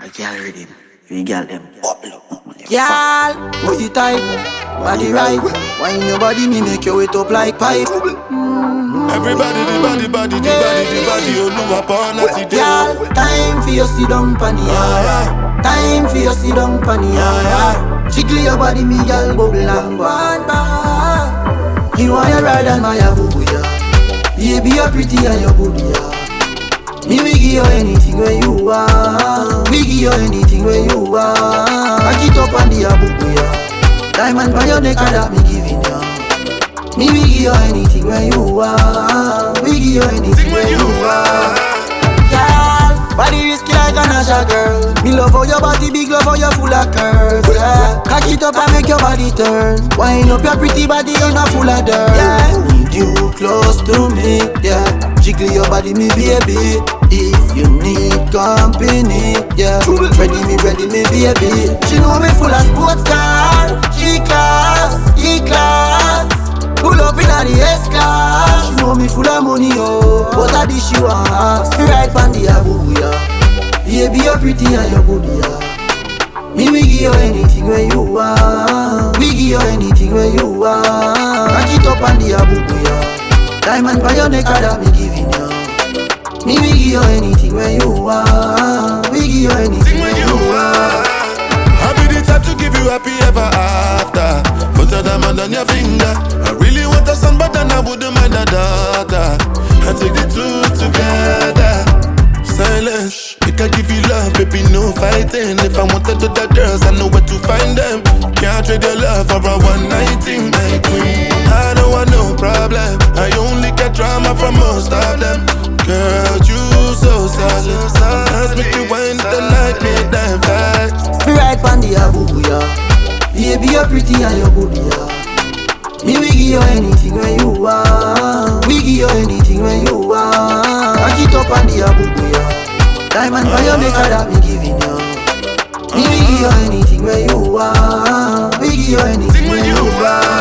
girl ready. We girl them bubble up. Girl, pussy tight, body right. Wine your body, me make you wet up like pipe. Everybody, the body, you know upon a today. Girl, time for you sit down pon the yard. Time for you sit down pon the yard. Jiggle your body, me girl, bubble and go on. You want your ride and my boo ya. Baby, you're pretty and you're good ya. Me we give you anything where you want. We give you anything where you want. Back it up on the boo ya. Diamond by your neck and that me giving ya. Me we give you anything where you want. We give you anything where you want. Girl, body risky like a Nasha girl. Me love how your body big, love how you full of curves. Yeah, cock it up and make your body turn. Wind up your pretty body, you're not full of dirt. Yeah, need you close to me. Yeah, jiggle your body, me baby. If you need company, yeah, ready me baby. She know me full of sports car, G-class, E-class. Pull up in the S-class. She know me full of money, oh, but I dish you ass. Me ride pon the boo ya. Baby, you're pretty and you're good, yeah. Me we give you anything where you want. We give you anything where you want. Back it up on the boo ya. Diamond by your neck and that me giving ya. Me we give you anything where you want. We give you anything where you want. I'll be the type to give you happy ever after. Put a diamond on your finger. I really want a son, but then I wouldn't mind a daughter. I take the two together. Silence, we can give you love, baby, no fighting. If I wanted other girls, I know where to find them. Can't trade your love for a one night thing, my queen. I don't want no problem. I only get drama from most of them. Girl, you so solid. Let's make you wine the night, make them fast. Me ride pon the boo ya. Baby, you're pretty and you're good ya. Me we give you anything where you want. We give you anything where you want. Back it up on the boo ya. Diamond by your neck and that me giving ya. Me we give you anything where you want. We give you anything where you want.